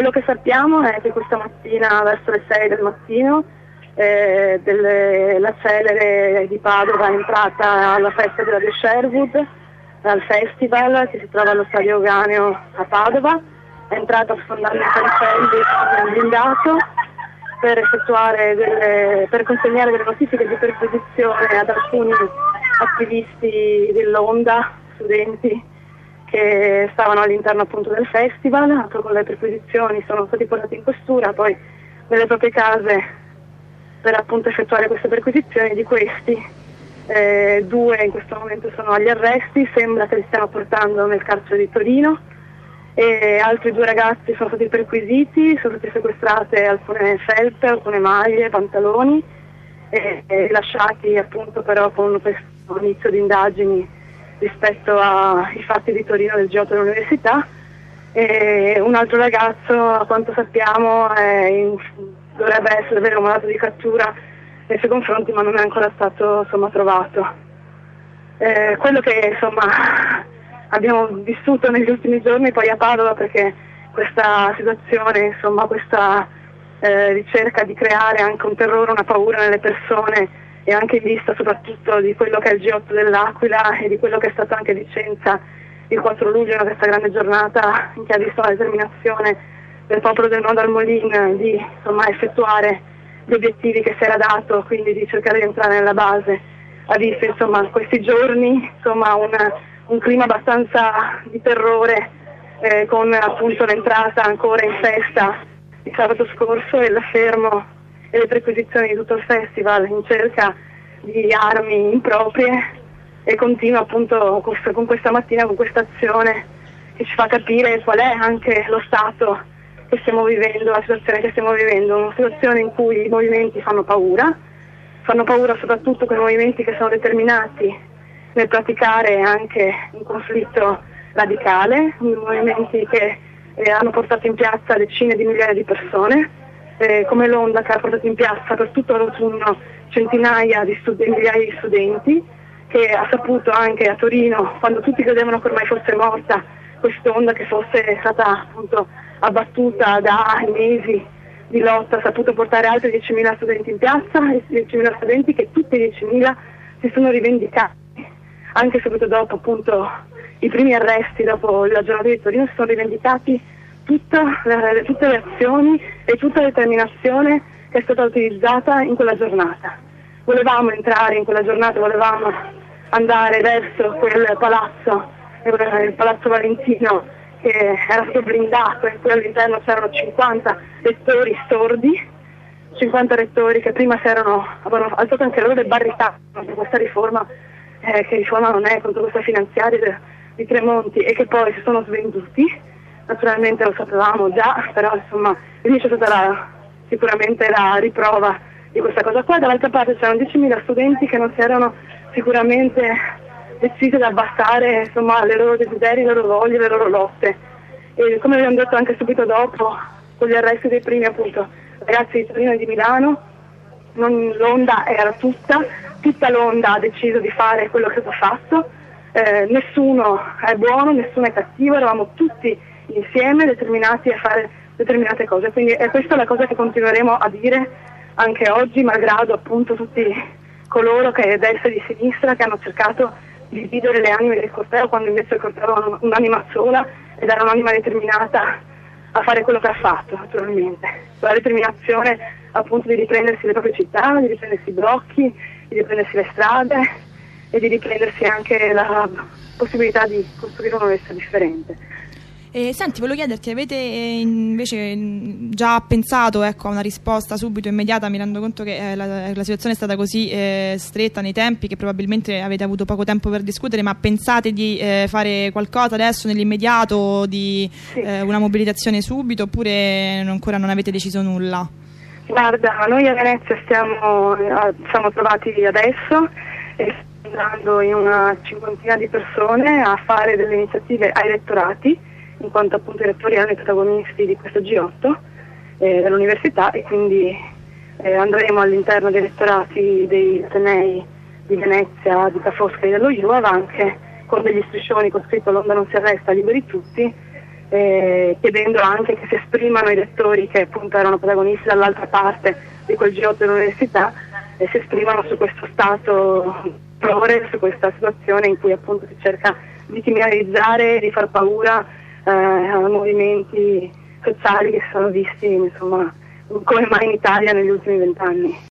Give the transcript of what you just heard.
Quello che sappiamo è che questa mattina, verso le 6 del mattino, la Celere di Padova è entrata alla festa della The Sherwood, al festival che si trova allo Stadio Euganeo a Padova, è entrata sfondando i cancelli nel blindato per consegnare delle notifiche di perquisizione ad alcuni attivisti dell'Onda, studenti che stavano all'interno appunto del festival. Con le perquisizioni sono stati portati in questura, poi nelle proprie case per appunto effettuare queste perquisizioni. Di questi 2 in questo momento sono agli arresti, sembra che li stiano portando nel carcere di Torino, e altri 2 ragazzi sono stati perquisiti, sono state sequestrate alcune felpe, alcune maglie, pantaloni, e lasciati appunto però con questo inizio di indagini rispetto ai fatti di Torino del G8 dell'università. E un altro ragazzo, a quanto sappiamo, dovrebbe avere un mandato di cattura nei suoi confronti, ma non è ancora stato trovato. Quello che abbiamo vissuto negli ultimi giorni poi a Padova, perché questa situazione, questa ricerca di creare anche un terrore, una paura nelle persone, e anche in vista soprattutto di quello che è il G8 dell'Aquila e di quello che è stato anche Vicenza il 4 luglio, questa grande giornata in che ha visto la determinazione del popolo del Nodo al Molin di effettuare gli obiettivi che si era dato, quindi di cercare di entrare nella base. Ha visto questi giorni un clima abbastanza di terrore, con appunto l'entrata ancora in festa di sabato scorso e l'affermo e le perquisizioni di tutto il festival in cerca di armi improprie, e continua appunto con questa mattina, con questa azione che ci fa capire qual è anche lo stato che stiamo vivendo, la situazione che stiamo vivendo, una situazione in cui i movimenti fanno paura soprattutto quei movimenti che sono determinati nel praticare anche un conflitto radicale, movimenti che hanno portato in piazza decine di migliaia di persone, come l'Onda, che ha portato in piazza per tutto l'autunno centinaia di migliaia di studenti, che ha saputo anche a Torino, quando tutti credevano che ormai fosse morta quest'onda, che fosse stata appunto abbattuta da mesi di lotta, ha saputo portare altri 10.000 studenti in piazza, e 10.000 studenti che tutti i 10.000 si sono rivendicati, anche subito dopo appunto i primi arresti, dopo la giornata di Torino, si sono rivendicati tutte le azioni e tutta la determinazione che è stata utilizzata in quella giornata. Volevamo entrare in quella giornata, volevamo andare verso quel palazzo, il Palazzo Valentino, che era stato blindato, e poi all'interno c'erano 50 rettori sordi, 50 rettori che prima avevano alzato anche loro le barricate contro questa riforma, che riforma non è, contro questa finanziaria di Tremonti, e che poi si sono svenduti. Naturalmente lo sapevamo già, però lì c'è stata sicuramente la riprova di questa cosa qua. Dall'altra parte c'erano 10.000 studenti che non si erano sicuramente decisi ad abbassare le loro desideri, le loro voglie, le loro lotte. E come abbiamo detto anche subito dopo, con gli arresti dei primi appunto ragazzi di Torino e di Milano, l'Onda era tutta l'Onda ha deciso di fare quello che ha fatto, nessuno è buono, nessuno è cattivo, eravamo tutti insieme determinati a fare determinate cose, quindi questa è la cosa che continueremo a dire anche oggi, malgrado appunto tutti coloro che destra e di sinistra che hanno cercato di dividere le anime del corteo, quando invece il corteo aveva un'anima sola ed era un'anima determinata a fare quello che ha fatto, naturalmente. La determinazione appunto di riprendersi le proprie città, di riprendersi i blocchi, di riprendersi le strade e di riprendersi anche la possibilità di costruire un'università differente. Senti, volevo chiederti, avete invece già pensato a una risposta subito, immediata? Mi rendo conto che la situazione è stata così stretta nei tempi che probabilmente avete avuto poco tempo per discutere, ma pensate di fare qualcosa adesso nell'immediato, di una mobilitazione subito, oppure ancora non avete deciso nulla? Guarda, noi a Venezia siamo trovati adesso e stiamo andando in una cinquantina di persone a fare delle iniziative ai rettorati, in quanto appunto i rettori erano i protagonisti di questo G8 dell'università, e quindi andremo all'interno dei rettorati dei atenei di Venezia, di Ca' Foscari e dello IUAV, anche con degli striscioni con scritto "l'Onda non si arresta, liberi tutti", chiedendo anche che si esprimano i rettori che appunto erano protagonisti dall'altra parte di quel G8 dell'università e si esprimano su questo stato d'orrore, su questa situazione in cui appunto si cerca di criminalizzare, di far paura a movimenti sociali che sono visti insomma come mai in Italia negli ultimi 20 anni.